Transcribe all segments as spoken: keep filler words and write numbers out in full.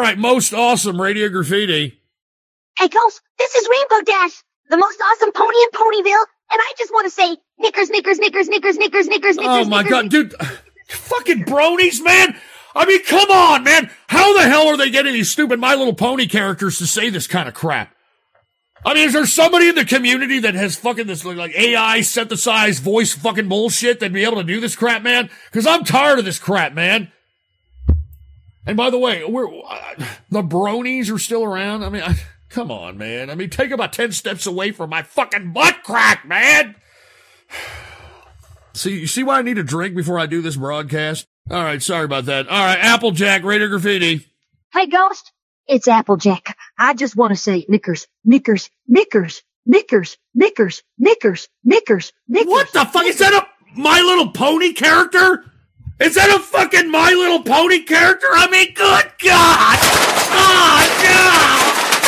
right, most awesome Radio Graffiti. Hey, Ghost, this is Rainbow Dash, the most awesome pony in Ponyville, and I just want to say, knickers, knickers, knickers, knickers, knickers, knickers, knickers. Oh my knickers, God, dude. Fucking bronies, man. I mean, come on, man. How the hell are they getting these stupid My Little Pony characters to say this kind of crap? I mean, is there somebody in the community that has fucking this like A I synthesized voice fucking bullshit that'd be able to do this crap, man? Because I'm tired of this crap, man. And by the way, we're uh, the bronies are still around. I mean, I, come on, man. I mean, take about ten steps away from my fucking butt crack, man. See, you see why I need a drink before I do this broadcast? All right, sorry about that. All right, Applejack, Radio Graffiti. Hey, Ghost, it's Applejack. I just want to say, knickers, knickers, knickers, knickers, knickers, knickers, knickers, knickers. What the fuck? Is that a My Little Pony character? Is that a fucking My Little Pony character? I mean, good God! Oh, no!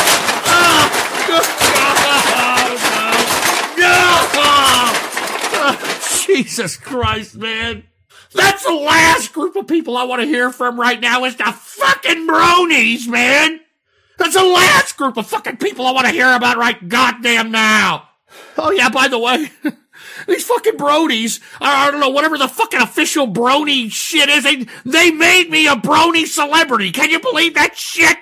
Oh, good God! No! No! Oh, Jesus Christ, man. That's the last group of people I want to hear from right now is the fucking bronies, man. That's the last group of fucking people I want to hear about right goddamn now. Oh, yeah, by the way, these fucking bronies, I, I don't know, whatever the fucking official brony shit is, they, they made me a brony celebrity. Can you believe that shit?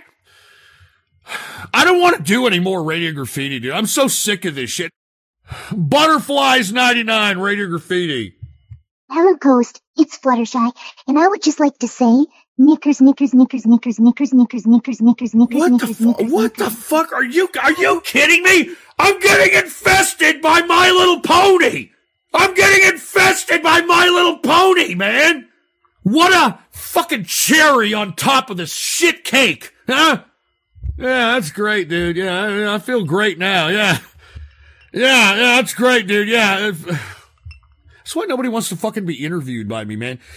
I don't want to do any more Radio Graffiti, dude. I'm so sick of this shit. Butterflies ninety-nine, Radio Graffiti. Hello, Ghost. It's Fluttershy, and I would just like to say, knickers, knickers, knickers, knickers, knickers, knickers, knickers, knickers, knickers, What knickers, the fu- knickers, What the fuck are you? Are you kidding me? I'm getting infested by My Little Pony. I'm getting infested by My Little Pony, man. What a fucking cherry on top of this shit cake, huh? Yeah, that's great, dude. Yeah, I, I feel great now. Yeah, yeah, yeah, that's great, dude. Yeah. That's why nobody wants to fucking be interviewed by me, man.